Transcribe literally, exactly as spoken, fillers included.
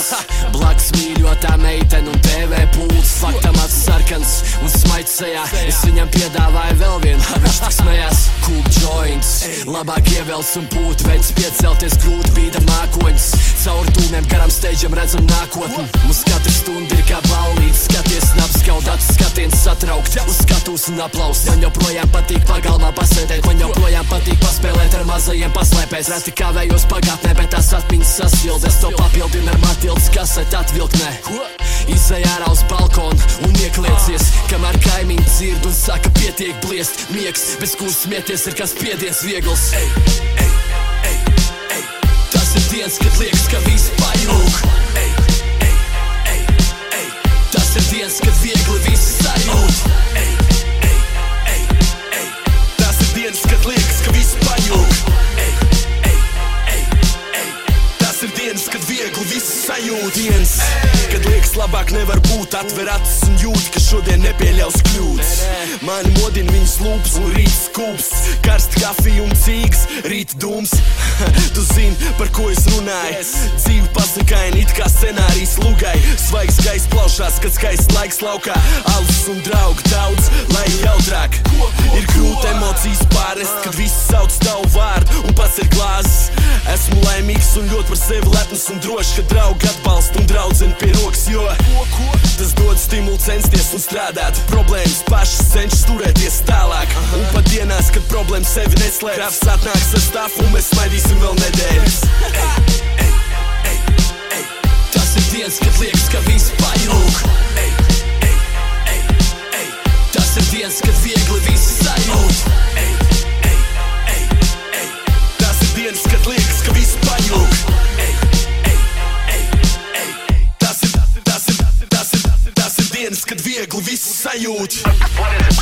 pults. Blakus mīļotā meitene un T V pults. Faktam acs sarkans un smaids sejā. Es viņam piedāvāju vēl vienu, viņš tik smējās. Kūp joints, labāk ievelc un pūt. Veids piecelties grūti, bīda mākoņas. Caur tūmiem garam steidžam redzam nākotni. Mums katra stunda ir kā ballīts. Skaties naps, skaudāts skatiens satraukt. Uz skatus un aplaust. Man joprojām patīk pagalmā pasēdēt. Man joprojām patīk paspēlēt ar mazajiem paslēpēs. Reti kavējos pagātnē, bet tās atmiņas sasildes. Es to papildinu ar Matildas kaseti atvilknē. Izej ārā uz balkonu un iekliecies, kamēr kaimiņi dzird un saka pietiek bliest. Miegs, bez kur smieties ir kā spiediens viegls. Ej, ej, ej, ej. Tas ir dienas, kad liekas, ka viss pajūg. Ej, ej, ej, ej. Tas ir dienas, kad viegli viss sajūt. Ej, ej, ej, ej. Tas ir dienas, kad liekas, ka viss pajūg. Ej, ej, ej, ej. Tas ir dienas, kad viegli viss sajūt. Dienas, kad liekas labāk nevar būt. Atver acis un jūt, ka šodien nepieļaus kļūdas. Mani modina viņas lūpas un rīt skūps. Karsta kafija un cīgas, rīt dūms. Tu zini, par ko es runāju. Dzīve pasakaini, it kā scenārijs lugai. Svaigs gaiss plaušās, kad skaists laiks laukā. Alus un draugi daudz, lai jautrāk. Ir grūti emocijas pārest, kad visi sauc tavu vārdu un pats ir glāzes. Esmu laimīgs un ļoti par sevi lepns un drošs, ka draugi atbalsta un draudzeni pie rokas, jo tas dod stimulu censties un strādāt. Problēmas pašas cenšas turēties tālāk. Un pat dienās, kad problēma sevi neslēp, krāps atnāks ar stāfu un mēs smaidīsim vēl nedēļas. Ej, ej, ej, ej. Tas ir dienas, kad liekas, ka viss pajūg. Ej, ej, ej, ej. Tas ir dienas, kad viegli viss sajūt. Ej, ej, ej, ej. Tas ir dienas, kad liekas, ka viss pajūg. Ej, ej, ej, ej. Tas ir, tas ir, tas ir, tas ir dienas, kad viegli viss sajūt.